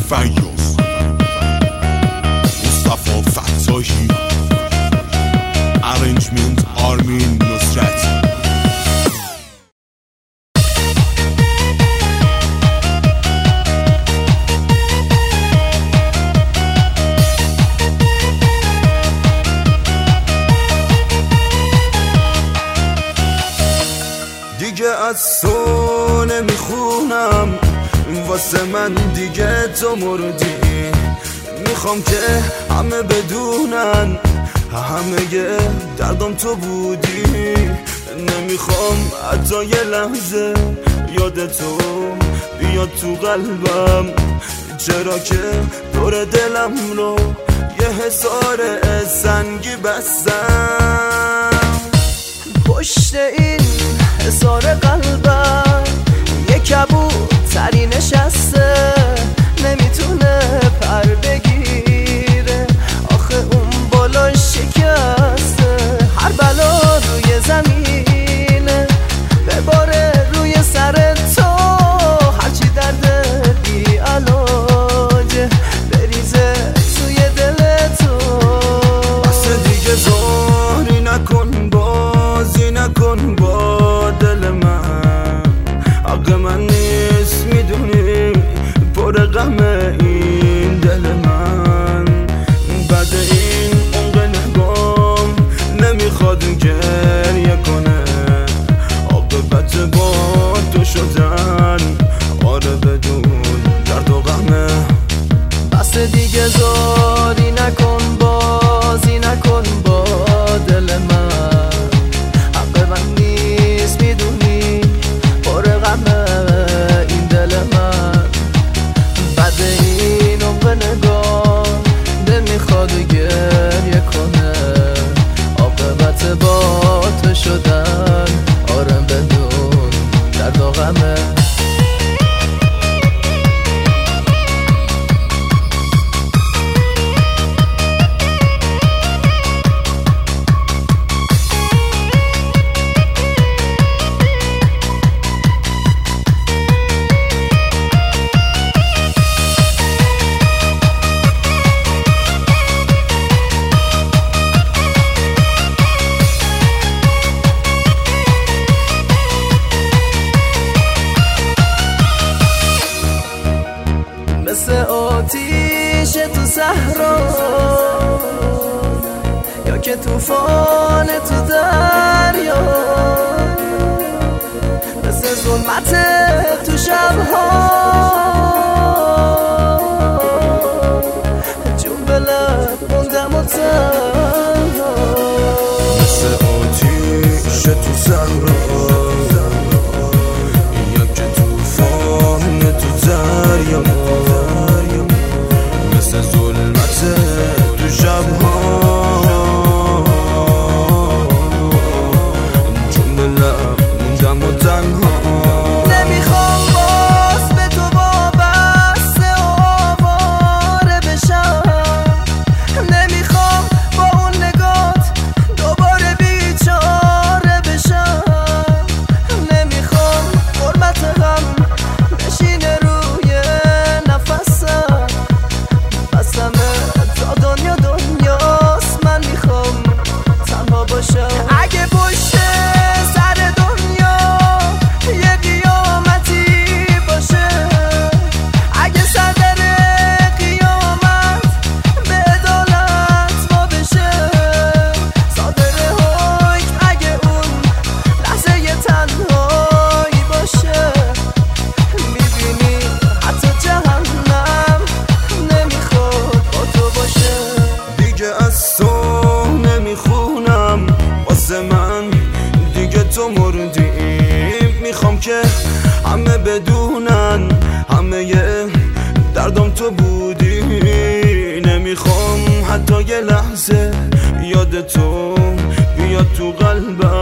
فیاض، مصطفی فتاحی، ارنجمنت آرمین نصرت. دیگه از تو نمیخونم، واسه من دیگه تو مردی. میخوام که همه بدونن همه دردم تو بودی. نمیخوام حتی یه لحظه یاد تو بیاد تو قلبم، چرا که دور دلم رو یه حصار سنگی بستم. پشت این حصار قلبم یه کبوتری نشسته، نمیتونه پر بگیره، آخه اون بالا شکسته. هر بلا روی زمینه بباره روی سر تو، هرچی درد بی علاجه بریزه توی دل تو. بس دیگه زاری نکن، بازی نکن با دل من، حق من نیست میدونی، پر غم این دل من. بعد این عمق نگام نمیخواد گریه کنه، عاقبت با تو شدن آره بدون درد و غمه. بس دیگه زاری نکن، بازی نکن با دل من، حق من نیست میدونی، پر غمه این دل من. بعد این عمق نگاه نمیخواد گریه کنه، عاقبت با تو شدن آرم بدون درد و غمه. مثل آتیش تو صحرا یا که طوفان تو دریا، مثل ظلمت تو شبها جون به لب موندم و تنها. مثل آتیش تو صحرا یا که طوفان تو دریا، مثل ظلمت تو شبها جون به لب موندم و تنها. نمیخوام باز به تو وابسته و آواره بشم، نمیخوام با اون نگات دوباره بیچاره بشم، نمیخوام غربت غم بشینه روی نفسم. بسمه تا دنیا دنیاست، من میخوام تنها باشم. اگه پشت سر دنیا یه قیامتی باشه، اگه صدر قیامت به عدالت ما بشه، صادر حکم اگه اون لحظه یه تنهایی باشه، میبینی حتی جهنم نمیخواد با تو باشه. دیگه از تو نمیخونم، واسه من دیگه تو مردی. میخوام که همه بدونن همه دردم تو بودی. نمیخوام حتی یه لحظه یاد تو بیاد تو قلبم،